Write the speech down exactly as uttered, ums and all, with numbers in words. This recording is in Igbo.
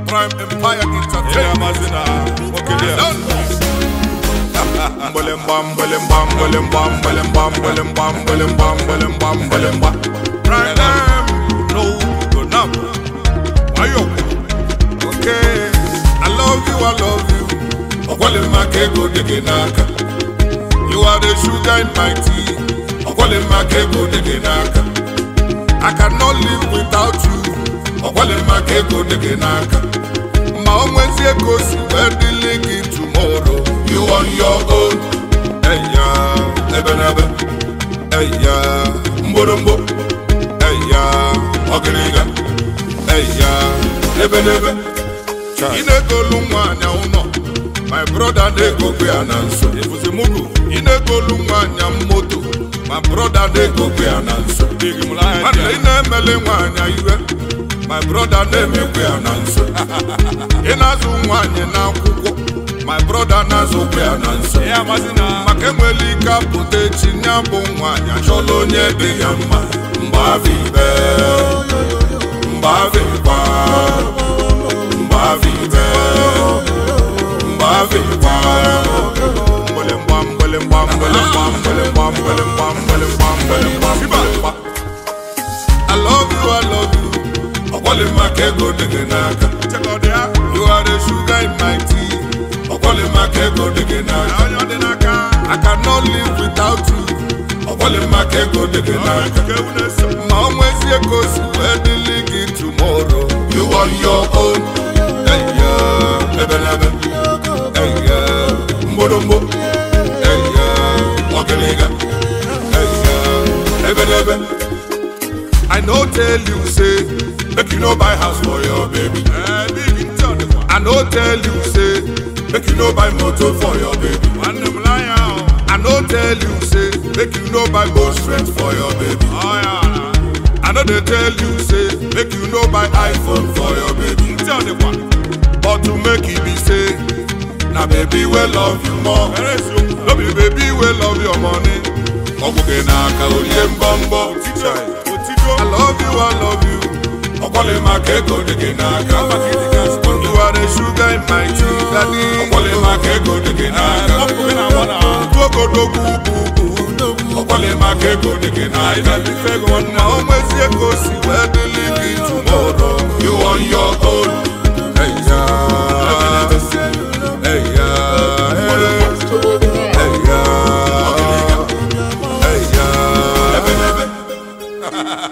Prime Empire Entertainment. Mbelembam, mbelembam, mbelembam, mbelembam, mbelembam, mbelembam, mbelembam, mbelembam. Prime, no, go now. Why you? Okay, I love you, I love you. Okwale makego degenaka. You are the sugar in my tea. Okwale makego degenaka. I cannot live without you. Okwale makego degenaka. Ma onwezi ekosi where the link tomorrow. You on your own. Hey ya, ebenebe. Hey ya, mborombo. Hey ya, ogiriga. Hey ya, ebenebe. Inegolu mwanya uno. My brother they go be ananso. Efuze mugu. Inegolu mwanya moto. My brother they go be ananso. Bigi mulaya. Ande inemele mwanya iwe. My brother name be ananso. Inazu mwanya na kuko. My brother nazo be ananso. Yeah, mazina. Makemwelika pute chinyambo mwanya. Cholo nye de yama. Mbavi be. Mbavi ba. Mbavi be. Mbavi ba. Mbelembam, mbelembam, mbelembam, mbelembam, mbelembam, mbelembam, mbelembam. I love you, I love you. Okwale makego degenaka. You are the sugar in my tea. Okwale makego degenaka. I cannot live without you. Okwale makego degenaka. Ma onwezi ekosi where the league tomorrow. You on your own. Hey ya, ebenebe. Hey ya, mborombo. Hey ya, ogeliga. Hey ya, ebenebe. I no tell you say, make you no buy house for your baby. I no tell you say, make you no buy motor for your baby. I no tell you say, make you no buy boat strength for your baby. I no they tell you say, make you no buy iPhone for your baby. But to make it be say, now baby will love you more. No be baby will love your money. I love you, I love you. Okwale makego degenaka. You are the sugar in my tea, daddy. Okwale makego degenaka. Toko dogu bubu. Okwale makego degenaka. Na omwezi ekosi where the league tomorrow. You on your own. Hey ya, hey ya, hey ya, hey ya.